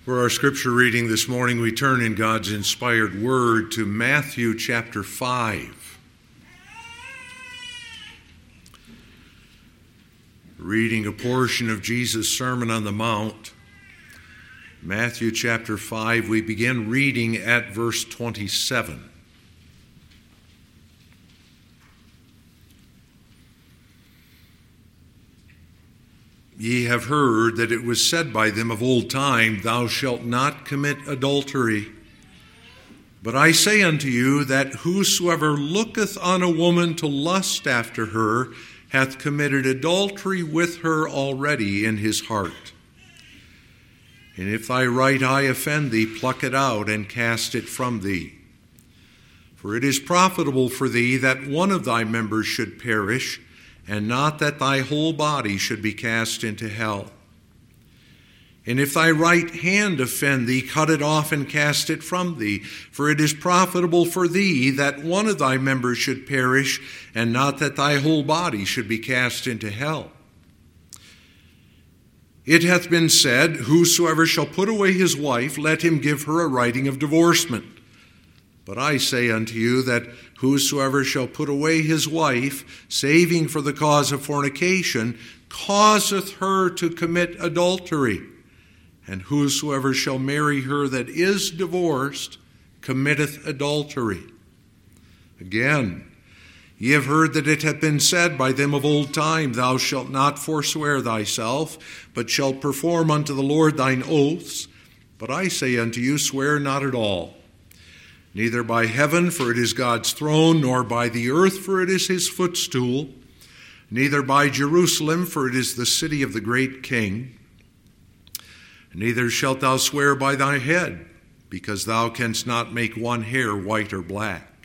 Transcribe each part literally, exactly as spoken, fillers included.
For our scripture reading this morning, we turn in God's inspired word to Matthew chapter five. Reading a portion of Jesus' Sermon on the Mount, Matthew chapter five, we begin reading at verse twenty-seven. Ye have heard that it was said by them of old time, Thou shalt not commit adultery. But I say unto you that whosoever looketh on a woman to lust after her hath committed adultery with her already in his heart. And if thy right eye offend thee, pluck it out and cast it from thee. For it is profitable for thee that one of thy members should perish, and not that thy whole body should be cast into hell. And if thy right hand offend thee, cut it off and cast it from thee. For it is profitable for thee that one of thy members should perish, and not that thy whole body should be cast into hell. It hath been said, Whosoever shall put away his wife, let him give her a writing of divorcement. But I say unto you that whosoever shall put away his wife, saving for the cause of fornication, causeth her to commit adultery. And whosoever shall marry her that is divorced, committeth adultery. Again, ye have heard that it hath been said by them of old time, Thou shalt not forswear thyself, but shalt perform unto the Lord thine oaths. But I say unto you, swear not at all. Neither by heaven, for it is God's throne, nor by the earth, for it is his footstool, neither by Jerusalem, for it is the city of the great King. Neither shalt thou swear by thy head, because thou canst not make one hair white or black.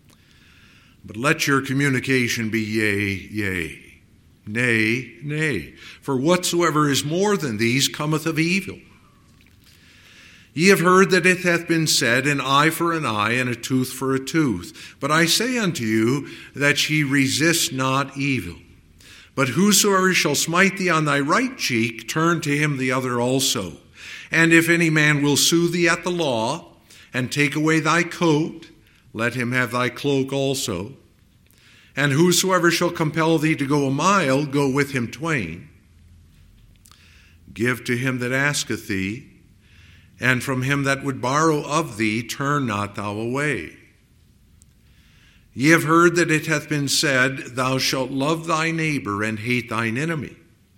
But let your communication be yea, yea, nay, nay. For whatsoever is more than these cometh of evil. Ye have heard that it hath been said, An eye for an eye, and a tooth for a tooth. But I say unto you, that ye resist not evil. But whosoever shall smite thee on thy right cheek, turn to him the other also. And if any man will sue thee at the law, and take away thy coat, let him have thy cloak also. And whosoever shall compel thee to go a mile, go with him twain. Give to him that asketh thee, and from him that would borrow of thee, turn not thou away. Ye have heard that it hath been said, Thou shalt love thy neighbor and hate thine enemy.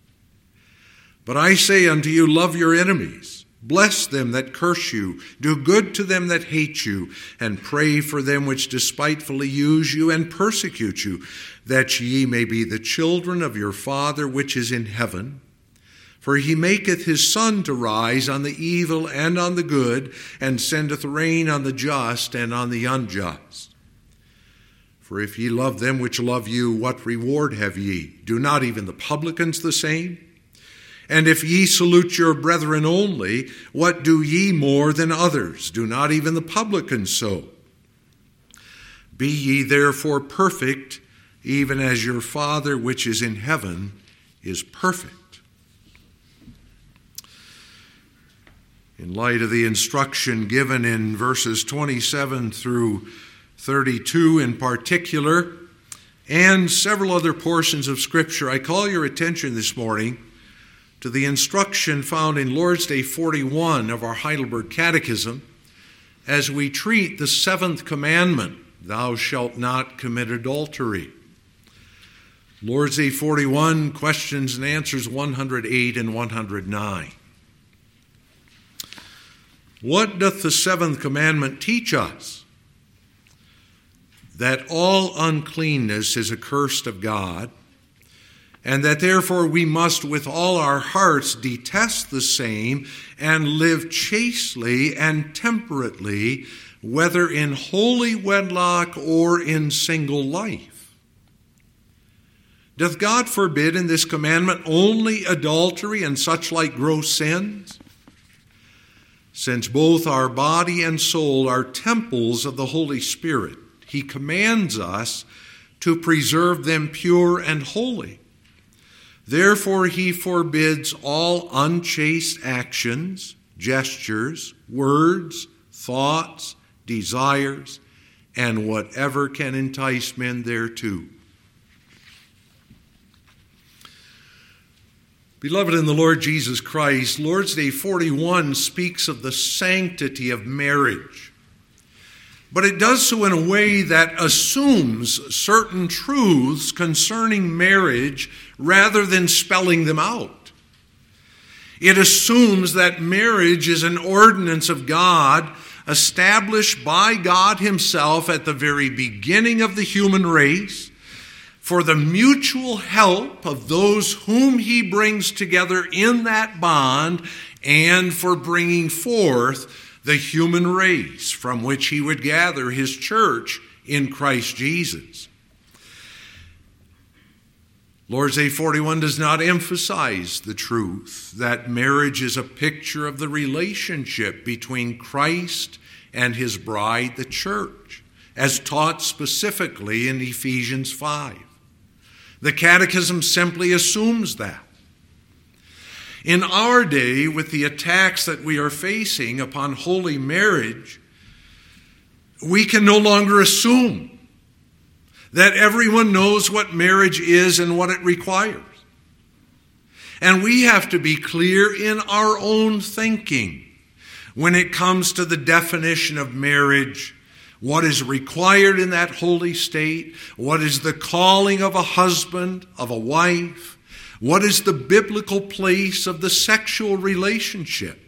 But I say unto you, love your enemies, bless them that curse you, do good to them that hate you, and pray for them which despitefully use you and persecute you, that ye may be the children of your Father which is in heaven. For he maketh his sun to rise on the evil and on the good, and sendeth rain on the just and on the unjust. For if ye love them which love you, what reward have ye? Do not even the publicans the same? And if ye salute your brethren only, what do ye more than others? Do not even the publicans so? Be ye therefore perfect, even as your Father which is in heaven is perfect. In light of the instruction given in verses twenty-seven through thirty-two in particular, and several other portions of Scripture, I call your attention this morning to the instruction found in Lord's Day forty-one of our Heidelberg Catechism as we treat the seventh commandment, Thou shalt not commit adultery. Lord's Day forty-one, questions and answers one hundred eight and one hundred nine. What doth the seventh commandment teach us? That all uncleanness is accursed of God, and that therefore we must with all our hearts detest the same and live chastely and temperately, whether in holy wedlock or in single life. Doth God forbid in this commandment only adultery and such like gross sins? Since both our body and soul are temples of the Holy Spirit, he commands us to preserve them pure and holy. Therefore he forbids all unchaste actions, gestures, words, thoughts, desires, and whatever can entice men thereto. Beloved in the Lord Jesus Christ, Lord's Day forty-one speaks of the sanctity of marriage. But it does so in a way that assumes certain truths concerning marriage rather than spelling them out. It assumes that marriage is an ordinance of God established by God Himself at the very beginning of the human race for the mutual help of those whom He brings together in that bond and for bringing forth the human race from which He would gather His church in Christ Jesus. Lord's Day forty-one does not emphasize the truth that marriage is a picture of the relationship between Christ and His bride, the church, as taught specifically in Ephesians five. The Catechism simply assumes that. In our day, with the attacks that we are facing upon holy marriage, we can no longer assume that everyone knows what marriage is and what it requires. And we have to be clear in our own thinking when it comes to the definition of marriage, what is required in that holy state, what is the calling of a husband, of a wife, what is the biblical place of the sexual relationship.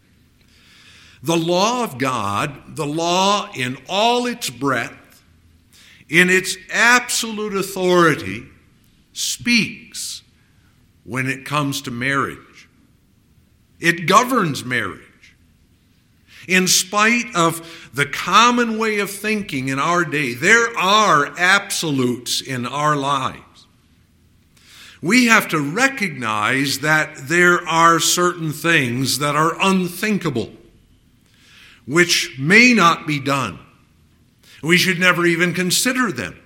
The law of God, the law in all its breadth, in its absolute authority, speaks when it comes to marriage. It governs marriage. In spite of the common way of thinking in our day, there are absolutes in our lives. We have to recognize that there are certain things that are unthinkable, which may not be done. We should never even consider them.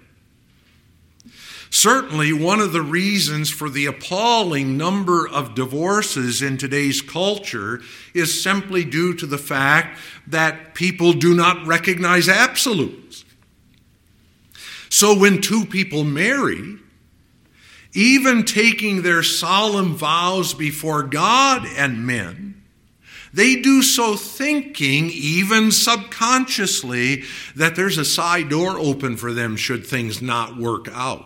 Certainly, one of the reasons for the appalling number of divorces in today's culture is simply due to the fact that people do not recognize absolutes. So when two people marry, even taking their solemn vows before God and men, they do so thinking, even subconsciously, that there's a side door open for them should things not work out.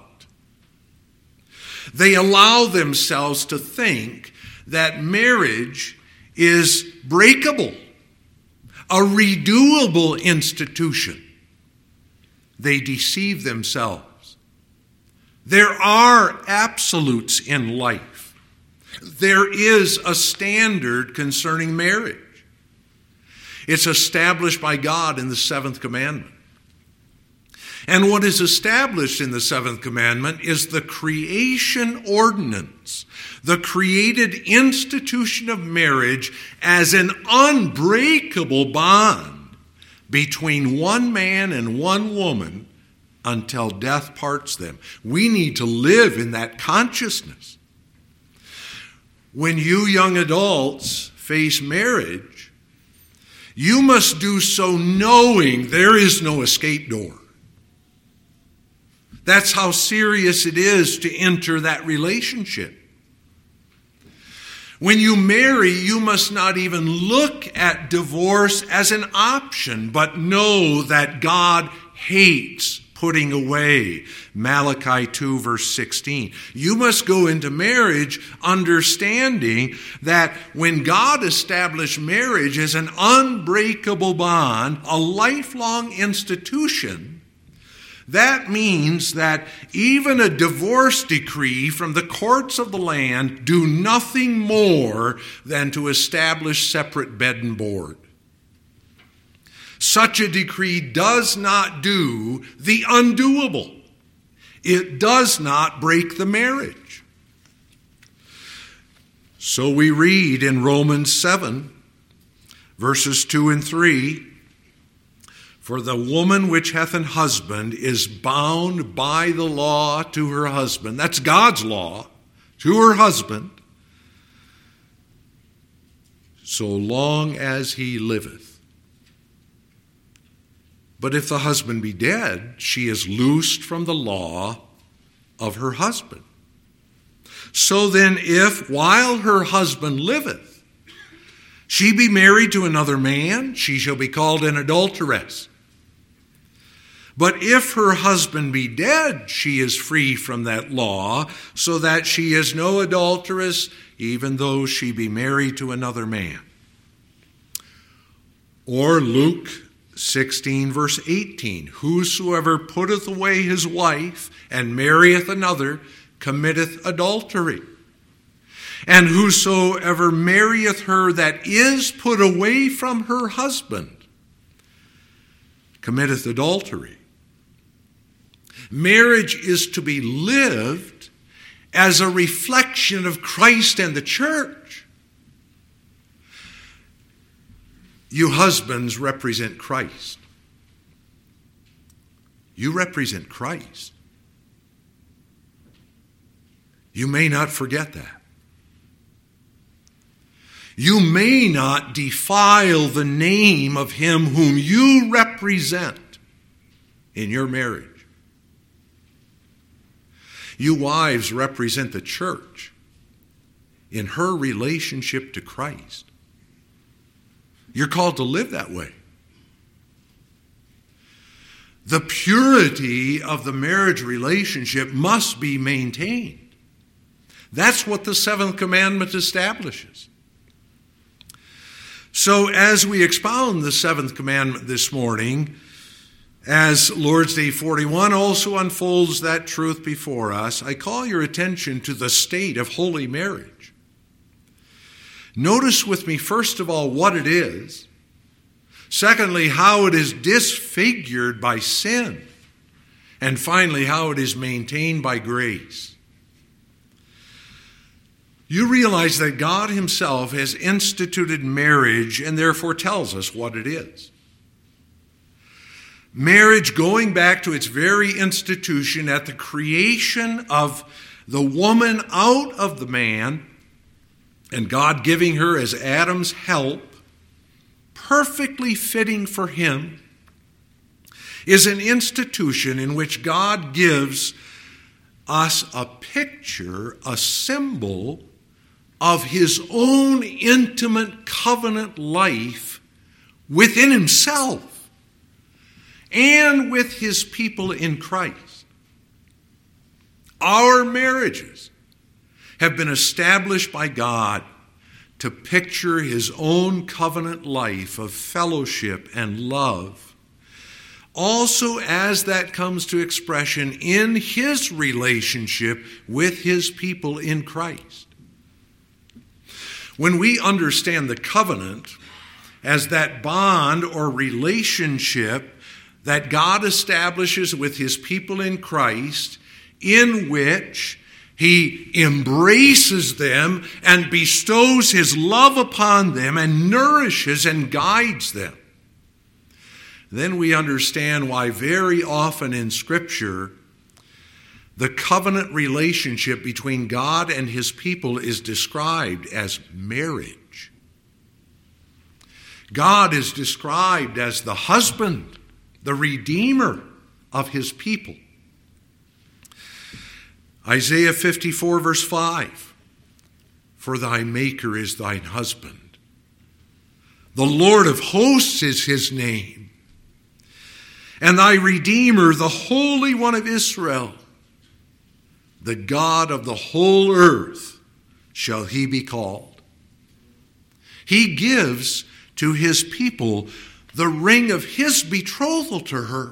They allow themselves to think that marriage is breakable, a redoable institution. They deceive themselves. There are absolutes in life. There is a standard concerning marriage. It's established by God in the seventh commandment. And what is established in the seventh commandment is the creation ordinance, the created institution of marriage as an unbreakable bond between one man and one woman until death parts them. We need to live in that consciousness. When you young adults face marriage, you must do so knowing there is no escape door. That's how serious it is to enter that relationship. When you marry, you must not even look at divorce as an option, but know that God hates putting away. Malachi two, verse sixteen. You must go into marriage understanding that when God established marriage as an unbreakable bond, a lifelong institution, that means that even a divorce decree from the courts of the land do nothing more than to establish separate bed and board. Such a decree does not do the undoable. It does not break the marriage. So we read in Romans seven, verses two and three, "For the woman which hath an husband is bound by the law to her husband." That's God's law, to her husband. so long as he liveth. But if the husband be dead, she is loosed from the law of her husband. So then, if while her husband liveth, she be married to another man, she shall be called an adulteress. But if her husband be dead, she is free from that law, so that she is no adulteress, even though she be married to another man. Or Luke sixteen, verse eighteen, whosoever putteth away his wife and marrieth another committeth adultery. And whosoever marrieth her that is put away from her husband committeth adultery. Marriage is to be lived as a reflection of Christ and the church. You husbands represent Christ. You represent Christ. You may not forget that. You may not defile the name of him whom you represent in your marriage. You wives represent the church in her relationship to Christ. You're called to live that way. The purity of the marriage relationship must be maintained. That's what the seventh commandment establishes. So as we expound the seventh commandment this morning, as Lord's Day forty-one also unfolds that truth before us, I call your attention to the state of holy marriage. Notice with me, first of all, what it is. Secondly, how it is disfigured by sin. And finally, how it is maintained by grace. You realize that God himself has instituted marriage and therefore tells us what it is. Marriage, going back to its very institution at the creation of the woman out of the man, and God giving her as Adam's help, perfectly fitting for him, is an institution in which God gives us a picture, a symbol of his own intimate covenant life within himself and with his people in Christ. Our marriages have been established by God to picture his own covenant life of fellowship and love, also as that comes to expression in his relationship with his people in Christ. When we understand the covenant as that bond or relationship that God establishes with his people in Christ, in which he embraces them and bestows his love upon them and nourishes and guides them, then we understand why very often in Scripture the covenant relationship between God and his people is described as marriage. God is described as the husband, the redeemer of his people. Isaiah fifty-four, verse five, for thy maker is thine husband. The Lord of hosts is his name. And thy Redeemer, the Holy One of Israel, the God of the whole earth, shall he be called. He gives to his people the ring of his betrothal to her.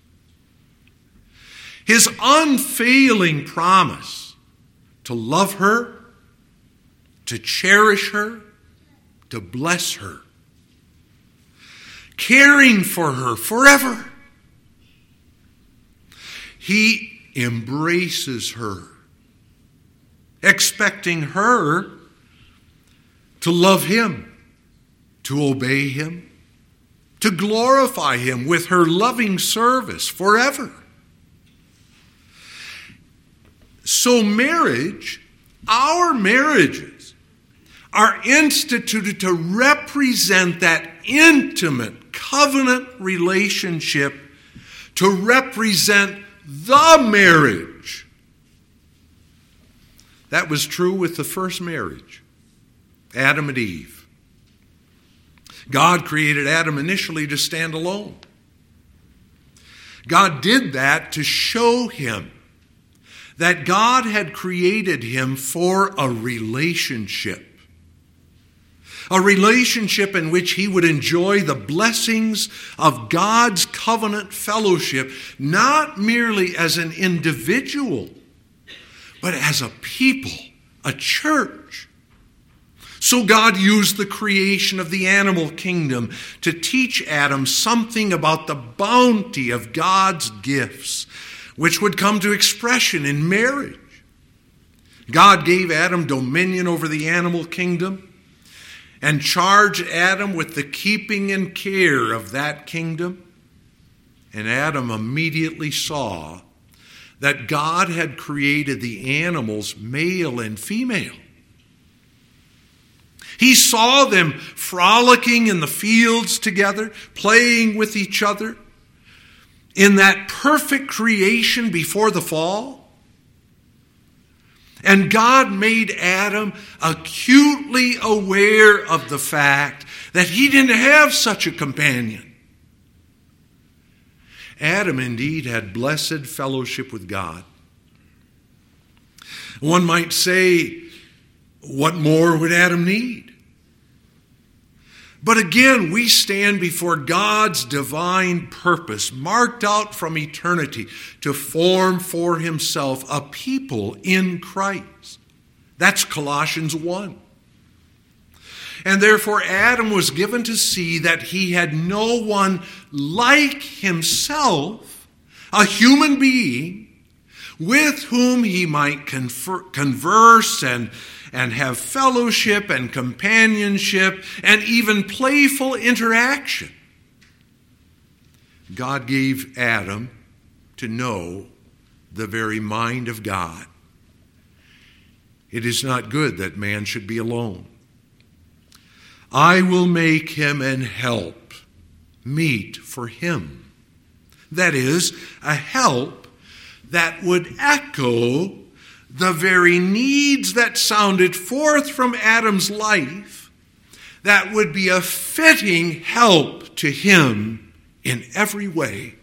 His unfailing promise to love her, to cherish her, to bless her, caring for her forever. He embraces her, expecting her to love him, to obey him, to glorify him with her loving service forever. So marriage, our marriages, are instituted to represent that intimate covenant relationship, to represent the marriage. That was true with the first marriage, Adam and Eve. God created Adam initially to stand alone. God did that to show him that God had created him for a relationship. A relationship in which he would enjoy the blessings of God's covenant fellowship, not merely as an individual, but as a people, a church. So God used the creation of the animal kingdom to teach Adam something about the bounty of God's gifts, which would come to expression in marriage. God gave Adam dominion over the animal kingdom and charged Adam with the keeping and care of that kingdom. And Adam immediately saw that God had created the animals male and female. He saw them frolicking in the fields together, playing with each other in that perfect creation before the fall. And God made Adam acutely aware of the fact that he didn't have such a companion. Adam indeed had blessed fellowship with God. One might say, what more would Adam need? But again, we stand before God's divine purpose, marked out from eternity, to form for himself a people in Christ. That's Colossians one. And therefore Adam was given to see that he had no one like himself, a human being, with whom he might confer, converse and and have fellowship and companionship and even playful interaction. God gave Adam to know the very mind of God. It is not good that man should be alone. I will make him an help meet for him. That is, a help that would echo the very needs that sounded forth from Adam's life, that would be a fitting help to him in every way.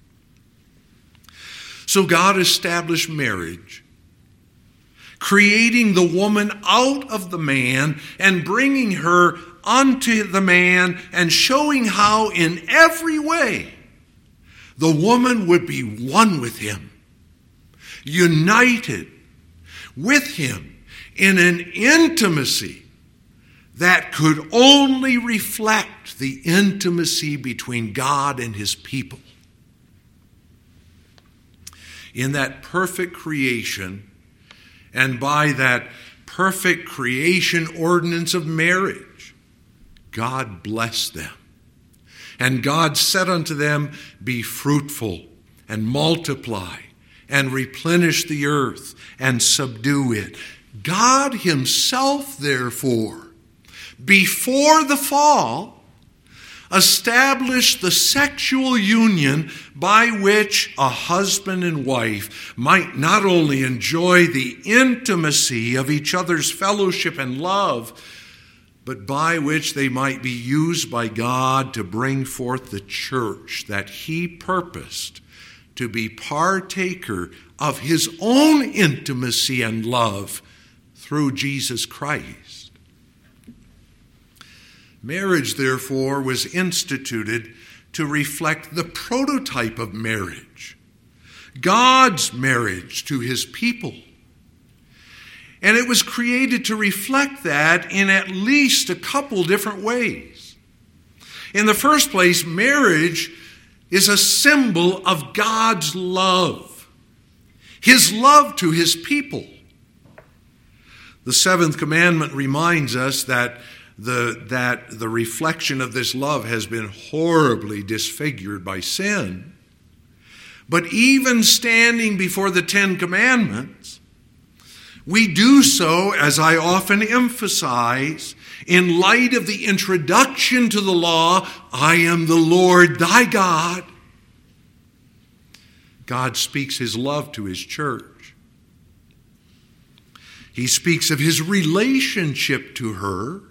So God established marriage, creating the woman out of the man and bringing her unto the man and showing how in every way the woman would be one with him, united with him in an intimacy that could only reflect the intimacy between God and his people. In that perfect creation, and by that perfect creation ordinance of marriage, God blessed them. And God said unto them, be fruitful and multiply and replenish the earth and subdue it. God himself, therefore, before the fall, established the sexual union by which a husband and wife might not only enjoy the intimacy of each other's fellowship and love, but by which they might be used by God to bring forth the church that he purposed to be partaker of his own intimacy and love through Jesus Christ. Marriage, therefore, was instituted to reflect the prototype of marriage, God's marriage to his people. And it was created to reflect that in at least a couple different ways. In the first place, marriage is a symbol of God's love, his love to his people. The seventh commandment reminds us that the, that the reflection of this love has been horribly disfigured by sin. But even standing before the Ten Commandments, We do so, as I often emphasize, in light of the introduction to the law, I am the Lord thy God. God speaks his love to his church. He speaks of his relationship to her.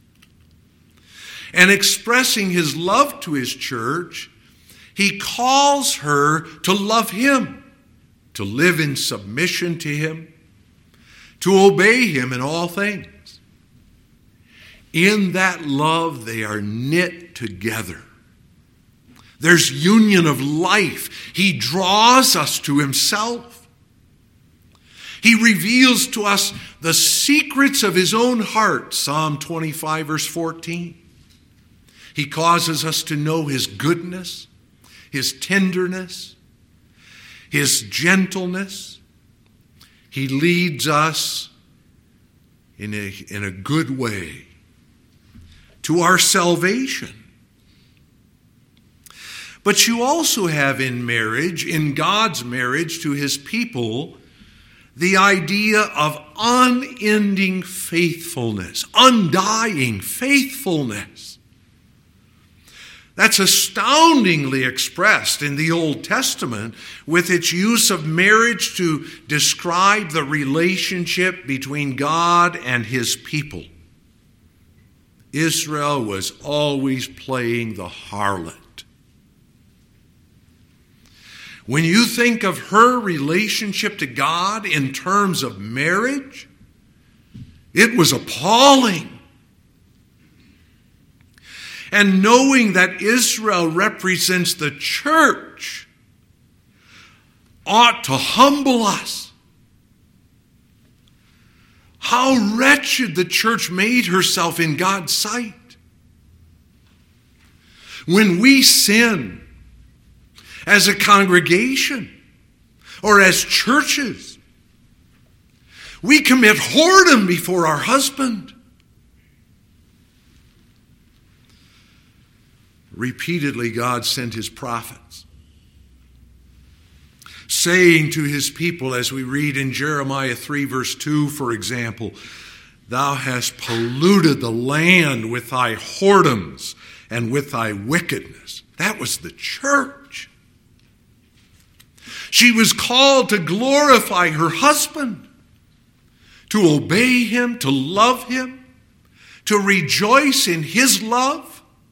And expressing his love to his church, he calls her to love him, to live in submission to him, to obey him in all things. In that love, they are knit together. There's union of life. He draws us to himself. He reveals to us the secrets of his own heart, Psalm twenty-five, verse fourteen. He causes us to know his goodness, his tenderness, his gentleness. He leads us in a, in a good way to our salvation. But you also have in marriage, in God's marriage to his people, the idea of unending faithfulness, undying faithfulness. That's astoundingly expressed in the Old Testament with its use of marriage to describe the relationship between God and his people. Israel was always playing the harlot. When you think of her relationship to God in terms of marriage, it was appalling. And knowing that Israel represents the church ought to humble us. How wretched the church made herself in God's sight. When we sin as a congregation or as churches, we commit whoredom before our husband. Repeatedly, God sent his prophets, saying to his people, as we read in Jeremiah three, verse two, for example, thou hast polluted the land with thy whoredoms and with thy wickedness. That was the church. She was called to glorify her husband, to obey him, to love him, to rejoice in his love.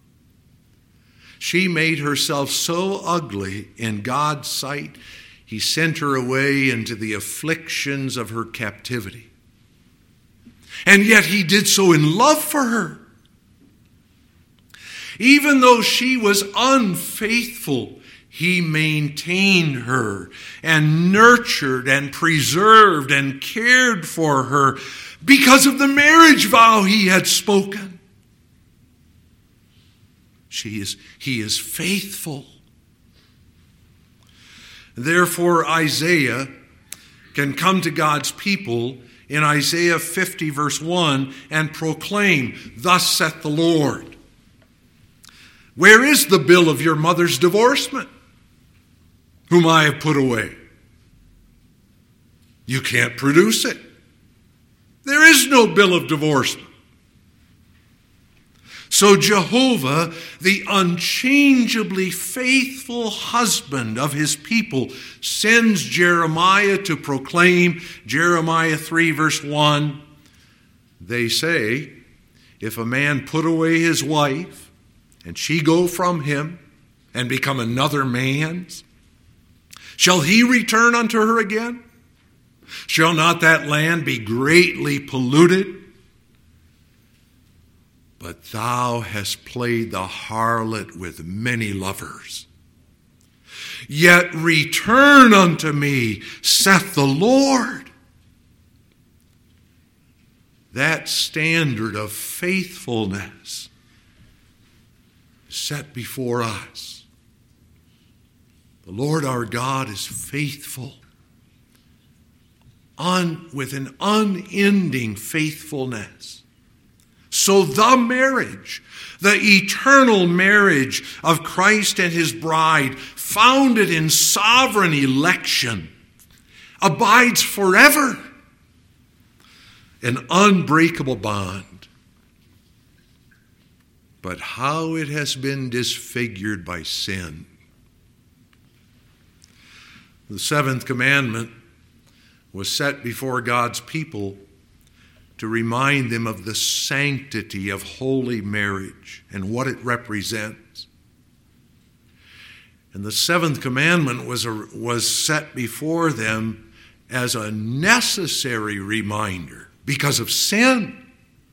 She made herself so ugly in God's sight, he sent her away into the afflictions of her captivity. And yet he did so in love for her. Even though she was unfaithful, he maintained her and nurtured and preserved and cared for her because of the marriage vow he had spoken. She is, he is faithful. Therefore, Isaiah can come to God's people in Isaiah fifty, verse one, and proclaim, thus saith the Lord. Where is the bill of your mother's divorcement, whom I have put away? You can't produce it. There is no bill of divorcement. So Jehovah, the unchangeably faithful husband of his people, sends Jeremiah to proclaim, Jeremiah three, verse one, they say, if a man put away his wife, and she go from him, and become another man's, shall he return unto her again? Shall not that land be greatly polluted? But thou hast played the harlot with many lovers. Yet return unto me, saith the Lord. That standard of faithfulness set before us. The Lord our God is faithful, un, with an unending faithfulness. So the marriage, the eternal marriage of Christ and his bride, founded in sovereign election, abides forever. an unbreakable bond. But how it has been disfigured by sin. The seventh commandment was set before God's people to remind them of the sanctity of holy marriage and what it represents. And the seventh commandment was, a, was set before them as a necessary reminder because of sin.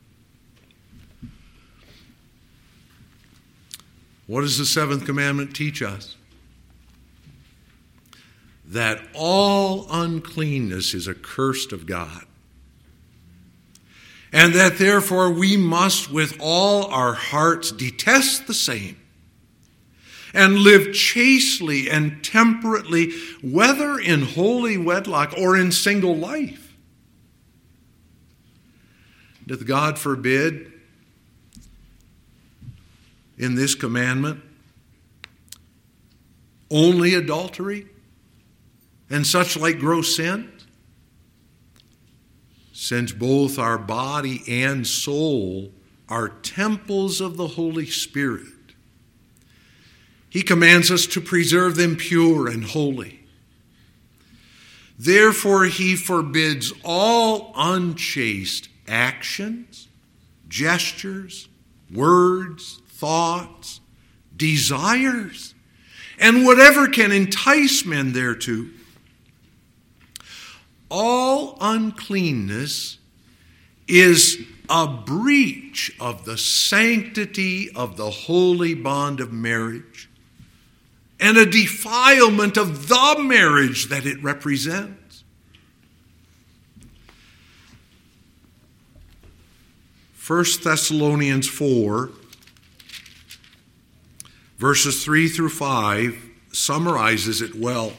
What does the seventh commandment teach us? That all uncleanness is accursed of God. And that therefore we must with all our hearts detest the same and live chastely and temperately, whether in holy wedlock or in single life. Doth God forbid in this commandment only adultery and such like gross sins? Since both our body and soul are temples of the Holy Spirit, He commands us to preserve them pure and holy. Therefore, He forbids all unchaste actions, gestures, words, thoughts, desires, and whatever can entice men thereto. All uncleanness is a breach of the sanctity of the holy bond of marriage and a defilement of the marriage that it represents. First Thessalonians four, verses three through five, summarizes it well.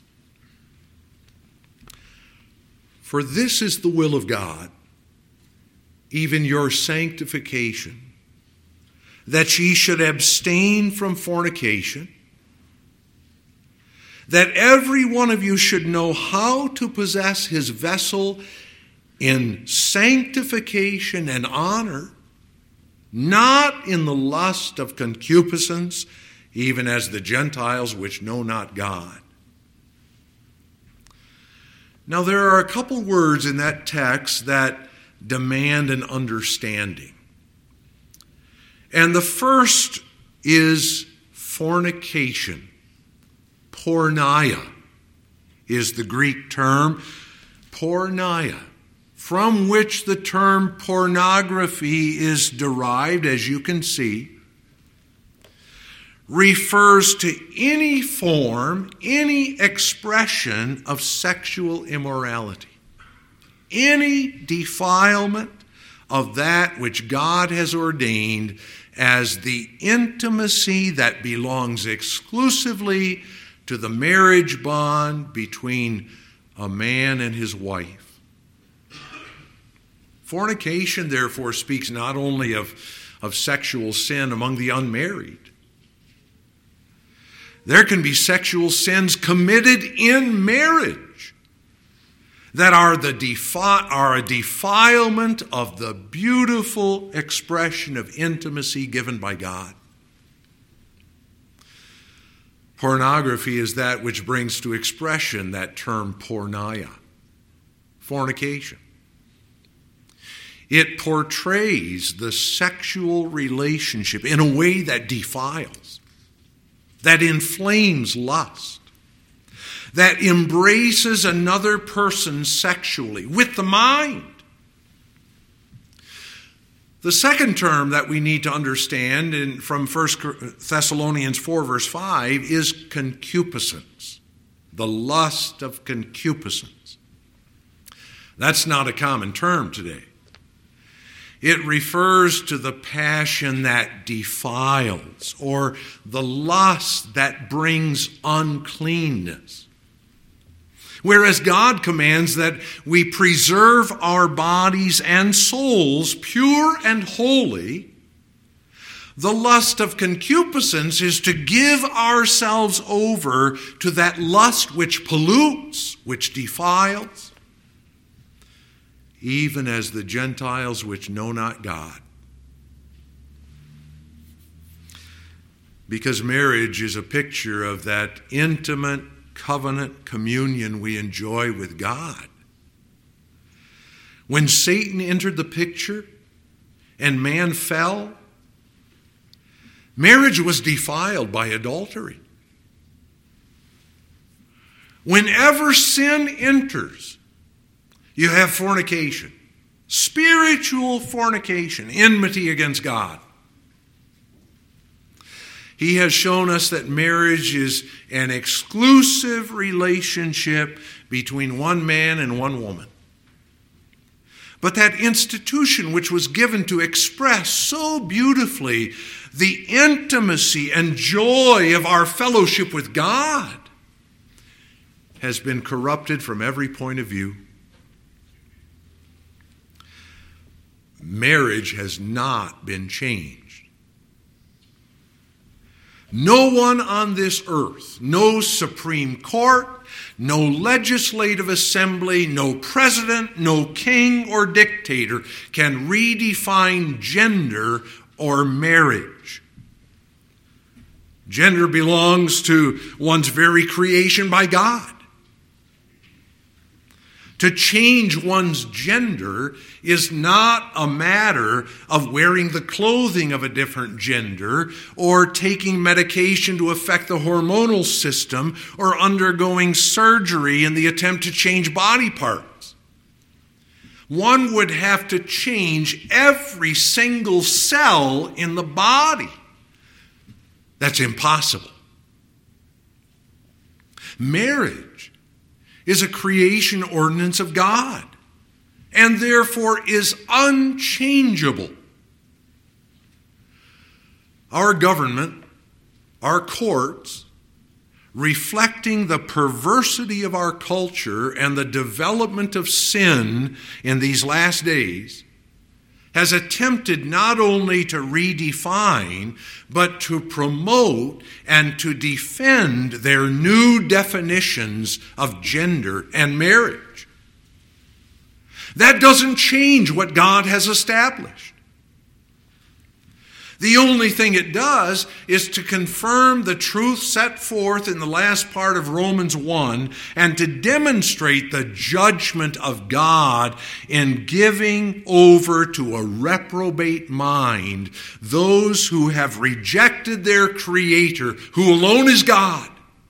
For this is the will of God, even your sanctification, that ye should abstain from fornication, that every one of you should know how to possess his vessel in sanctification and honor, not in the lust of concupiscence, even as the Gentiles which know not God. Now, there are a couple words in that text that demand an understanding. And the first is fornication. Porneia is the Greek term. Porneia, from which the term pornography is derived, as you can see, refers to any form, any expression of sexual immorality, any defilement of that which God has ordained as the intimacy that belongs exclusively to the marriage bond between a man and his wife. Fornication, therefore, speaks not only of, of sexual sin among the unmarried. There can be sexual sins committed in marriage that are the defi- are a defilement of the beautiful expression of intimacy given by God. Pornography is that which brings to expression that term porneia, fornication. It portrays the sexual relationship in a way that defiles, that inflames lust, that embraces another person sexually with the mind. The second term that we need to understand in, from First Thessalonians four, verse five, is concupiscence, the lust of concupiscence. That's not a common term today. It refers to the passion that defiles, or the lust that brings uncleanness. Whereas God commands that we preserve our bodies and souls pure and holy, the lust of concupiscence is to give ourselves over to that lust which pollutes, which defiles. even as the Gentiles which know not God. Because marriage is a picture of that intimate covenant communion we enjoy with God. When Satan entered the picture and man fell, marriage was defiled by adultery. Whenever sin enters, you have fornication, spiritual fornication, enmity against God. He has shown us that marriage is an exclusive relationship between one man and one woman. But that institution which was given to express so beautifully the intimacy and joy of our fellowship with God has been corrupted from every point of view. Marriage has not been changed. No one on this earth, no Supreme Court, no legislative assembly, no president, no king or dictator can redefine gender or marriage. Gender belongs to one's very creation by God. To change one's gender is not a matter of wearing the clothing of a different gender or taking medication to affect the hormonal system or undergoing surgery in the attempt to change body parts. One would have to change every single cell in the body. That's impossible. Marriage is a creation ordinance of God, and therefore is unchangeable. Our government, our courts, reflecting the perversity of our culture and the development of sin in these last days, has attempted not only to redefine, but to promote and to defend their new definitions of gender and marriage. That doesn't change what God has established. The only thing it does is to confirm the truth set forth in the last part of Romans one and to demonstrate the judgment of God in giving over to a reprobate mind those who have rejected their Creator, who alone is God.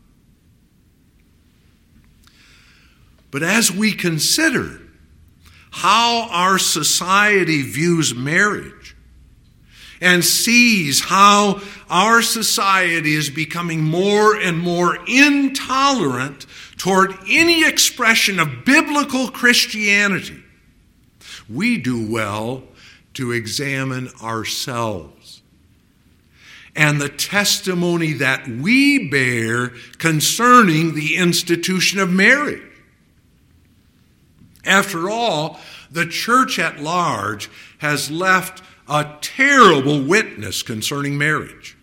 But as we consider how our society views marriage, and sees how our society is becoming more and more intolerant toward any expression of biblical Christianity, we do well to examine ourselves and the testimony that we bear concerning the institution of marriage. After all, the church at large has left a terrible witness concerning marriage.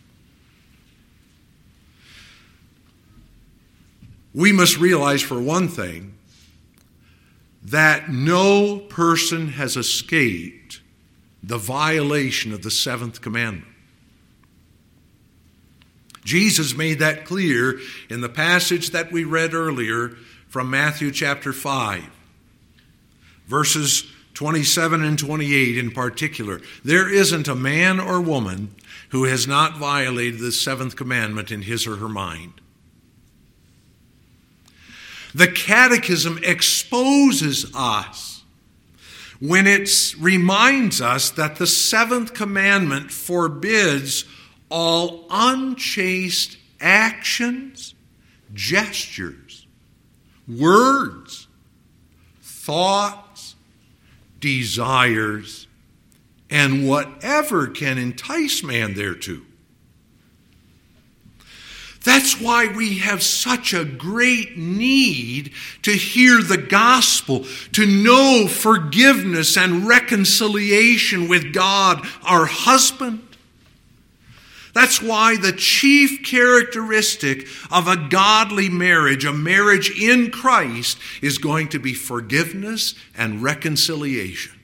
We must realize, for one thing, that no person has escaped the violation of the seventh commandment. Jesus made that clear in the passage that we read earlier from Matthew chapter five, verses twenty-seven and twenty-eight in particular. There isn't a man or woman who has not violated the seventh commandment in his or her mind. The Catechism exposes us when it reminds us that the seventh commandment forbids all unchaste actions, gestures, words, thoughts, desires, and whatever can entice man thereto. That's why we have such a great need to hear the gospel, to know forgiveness and reconciliation with God, our husband. That's why the chief characteristic of a godly marriage, a marriage in Christ, is going to be forgiveness and reconciliation.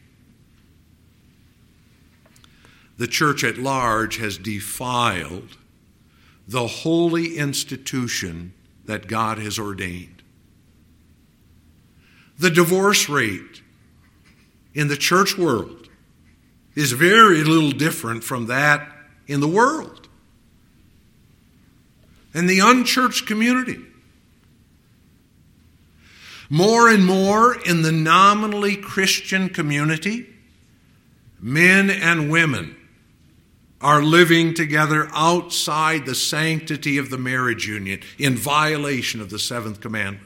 The church at large has defiled the holy institution that God has ordained. The divorce rate in the church world is very little different from that in the world. And the unchurched community. More and more in the nominally Christian community, men and women are living together outside the sanctity of the marriage union in violation of the seventh commandment.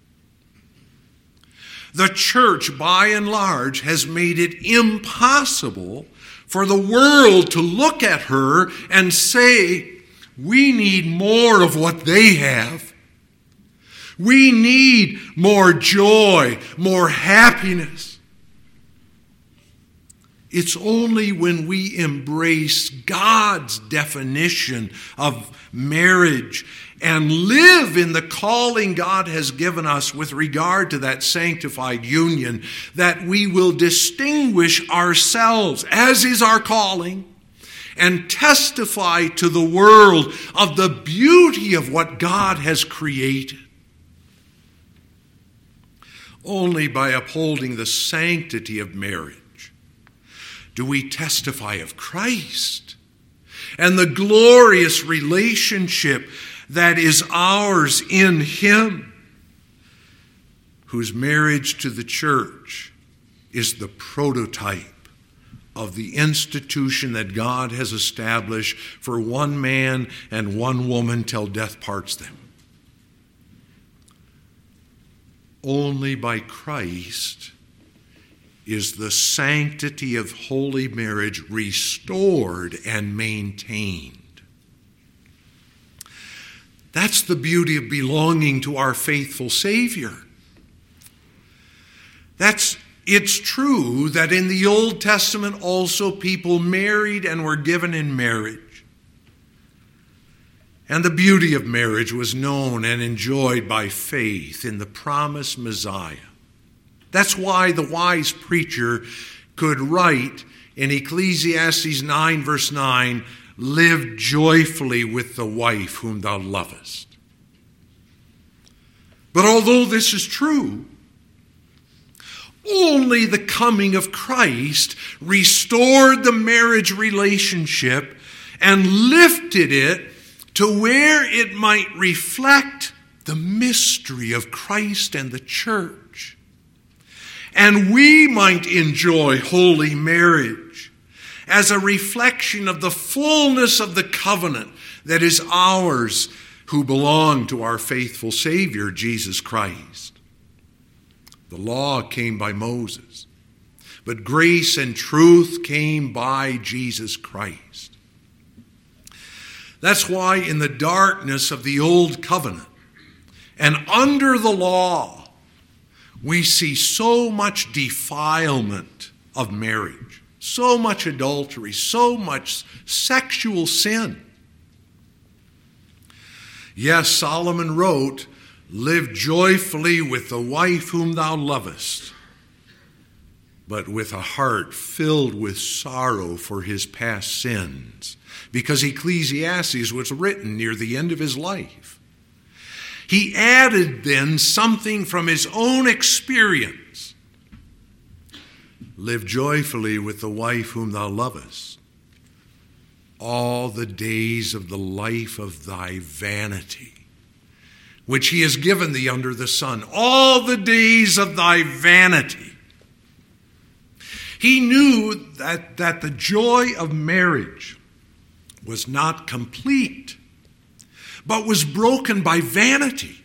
The church, by and large, has made it impossible for the world to look at her and say, we need more of what they have. We need more joy, more happiness. It's only when we embrace God's definition of marriage and live in the calling God has given us with regard to that sanctified union that we will distinguish ourselves, as is our calling, and testify to the world of the beauty of what God has created. Only by upholding the sanctity of marriage do we testify of Christ and the glorious relationship that is ours in Him, whose marriage to the church is the prototype of the institution that God has established for one man and one woman till death parts them. Only by Christ is the sanctity of holy marriage restored and maintained. That's the beauty of belonging to our faithful Savior. That's It's true that in the Old Testament also people married and were given in marriage. And the beauty of marriage was known and enjoyed by faith in the promised Messiah. That's why the wise preacher could write in Ecclesiastes nine verse nine, live joyfully with the wife whom thou lovest. But although this is true, only the coming of Christ restored the marriage relationship and lifted it to where it might reflect the mystery of Christ and the church. And we might enjoy holy marriage as a reflection of the fullness of the covenant that is ours who belong to our faithful Savior, Jesus Christ. The law came by Moses, but grace and truth came by Jesus Christ. That's why in the darkness of the old covenant and under the law, we see so much defilement of marriage, so much adultery, so much sexual sin. Yes, Solomon wrote, live joyfully with the wife whom thou lovest, but with a heart filled with sorrow for his past sins, because Ecclesiastes was written near the end of his life. He added then something from his own experience. Live joyfully with the wife whom thou lovest, all the days of the life of thy vanity, which he has given thee under the sun, all the days of thy vanity. He knew that, that the joy of marriage was not complete, but was broken by vanity.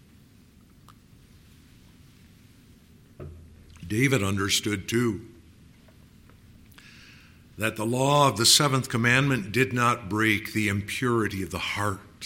David understood too that the law of the seventh commandment did not break the impurity of the heart.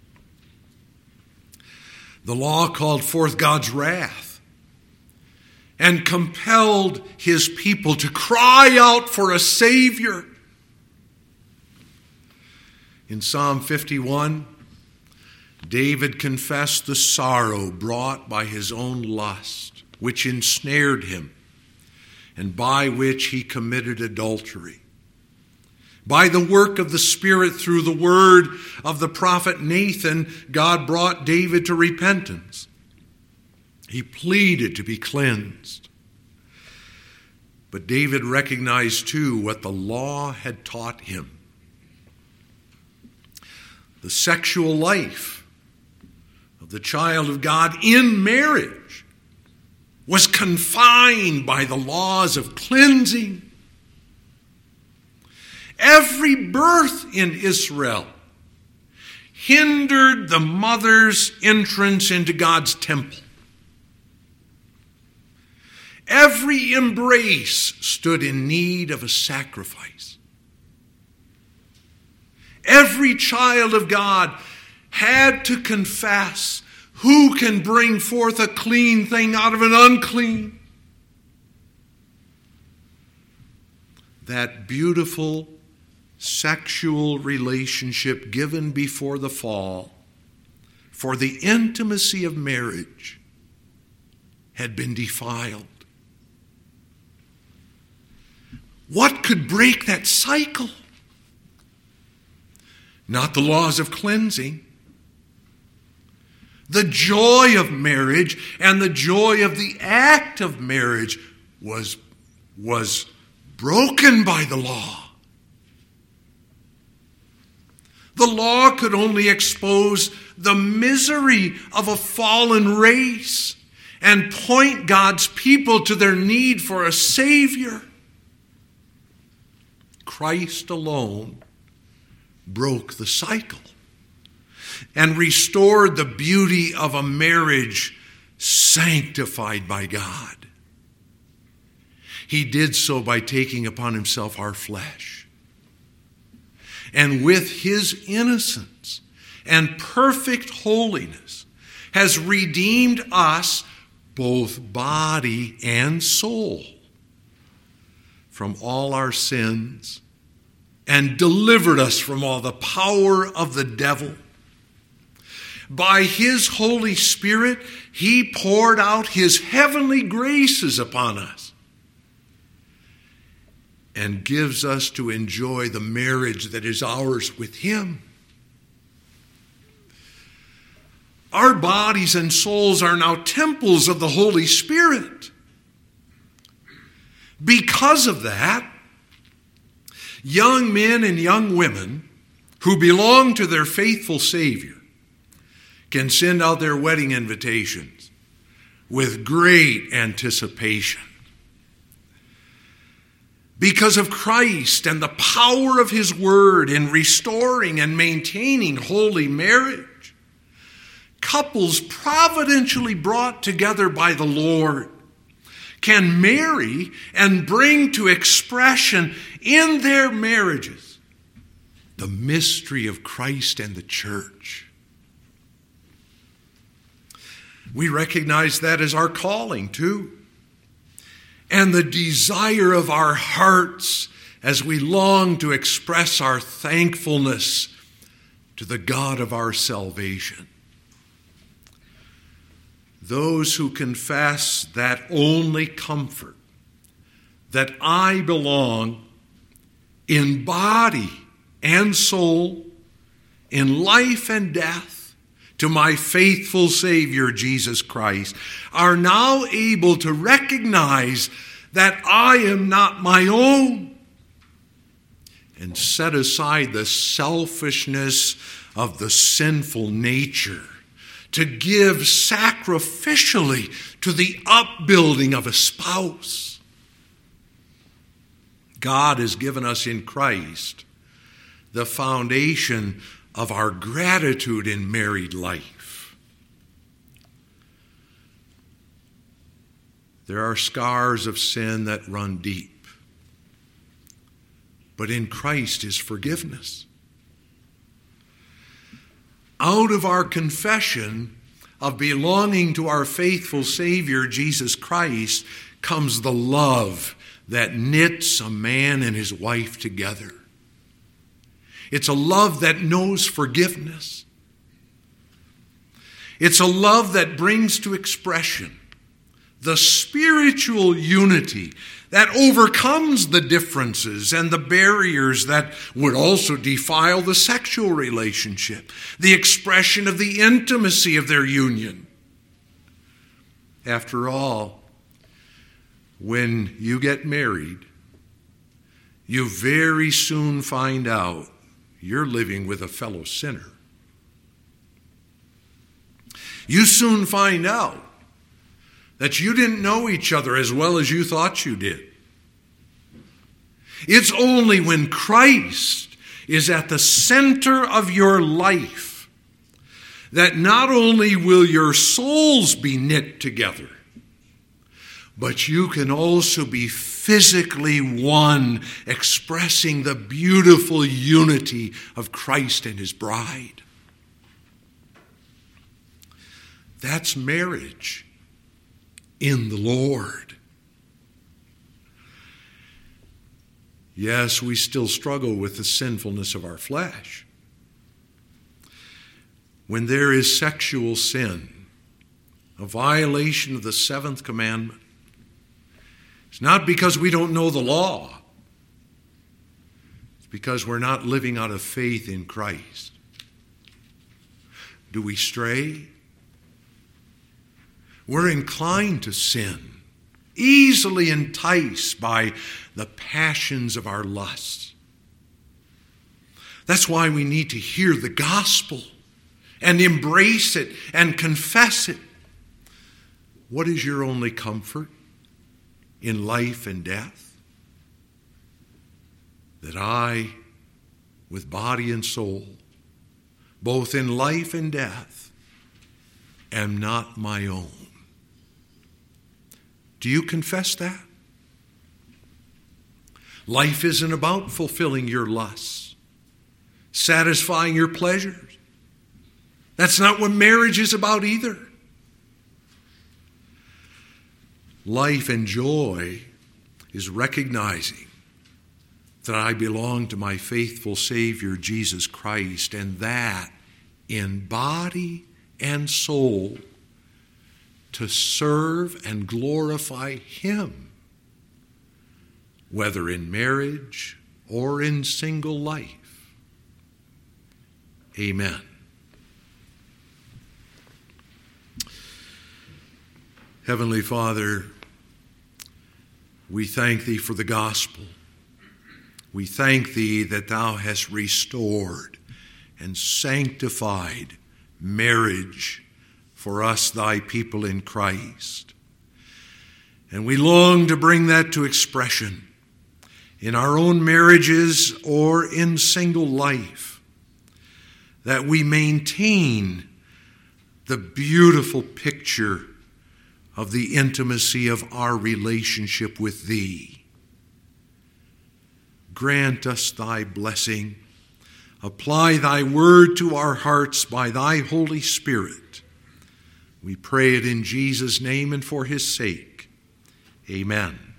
The law called forth God's wrath and compelled his people to cry out for a Savior. In Psalm fifty-one, David confessed the sorrow brought by his own lust, which ensnared him, and by which he committed adultery. By the work of the Spirit through the word of the prophet Nathan, God brought David to repentance. He pleaded to be cleansed. But David recognized too what the law had taught him. The sexual life of the child of God in marriage was confined by the laws of cleansing. Every birth in Israel hindered the mother's entrance into God's temple. Every embrace stood in need of a sacrifice. Every child of God had to confess, who can bring forth a clean thing out of an unclean? That beautiful sexual relationship given before the fall for the intimacy of marriage had been defiled. What could break that cycle? Not the laws of cleansing. The joy of marriage and the joy of the act of marriage was, was broken by the law. The law could only expose the misery of a fallen race and point God's people to their need for a Savior. Christ alone broke the cycle and restored the beauty of a marriage sanctified by God. He did so by taking upon himself our flesh. And with his innocence and perfect holiness has redeemed us, both body and soul, from all our sins and delivered us from all the power of the devil. By his Holy Spirit, he poured out his heavenly graces upon us and gives us to enjoy the marriage that is ours with him. Our bodies and souls are now temples of the Holy Spirit. Because of that, young men and young women who belong to their faithful Savior can send out their wedding invitations with great anticipation. Because of Christ and the power of his word in restoring and maintaining holy marriage, couples providentially brought together by the Lord can marry and bring to expression in their marriages the mystery of Christ and the church. We recognize that as our calling too, and the desire of our hearts as we long to express our thankfulness to the God of our salvation. Those who confess that only comfort, that I belong in body and soul, in life and death, to my faithful Savior, Jesus Christ, are now able to recognize that I am not my own and set aside the selfishness of the sinful nature to give sacrificially to the upbuilding of a spouse. God has given us in Christ the foundation of our gratitude in married life. There are scars of sin that run deep, but in Christ is forgiveness. Out of our confession of belonging to our faithful Savior, Jesus Christ, comes the love that knits a man and his wife together. It's a love that knows forgiveness. It's a love that brings to expression the spiritual unity that overcomes the differences and the barriers that would also defile the sexual relationship, the expression of the intimacy of their union. After all, when you get married, you very soon find out you're living with a fellow sinner. You soon find out that you didn't know each other as well as you thought you did. It's only when Christ is at the center of your life that not only will your souls be knit together, but you can also be physically one, expressing the beautiful unity of Christ and his bride. That's marriage in the Lord. Yes, we still struggle with the sinfulness of our flesh. When there is sexual sin, a violation of the seventh commandment, it's not because we don't know the law. It's because we're not living out of faith in Christ. Do we stray? We're inclined to sin, easily enticed by the passions of our lusts. That's why we need to hear the gospel and embrace it and confess it. What is your only comfort in life and death? That I, with body and soul, both in life and death, am not my own. Do you confess that? Life isn't about fulfilling your lusts, satisfying your pleasures. That's not what marriage is about either. Life and joy is recognizing that I belong to my faithful Savior, Jesus Christ, and that in body and soul to serve and glorify him, whether in marriage or in single life. Amen. Heavenly Father, we thank thee for the gospel. We thank thee that thou hast restored and sanctified marriage for us, thy people in Christ. And we long to bring that to expression in our own marriages or in single life, that we maintain the beautiful picture of the intimacy of our relationship with thee. Grant us thy blessing. Apply thy word to our hearts by thy Holy Spirit. We pray it in Jesus' name and for his sake. Amen.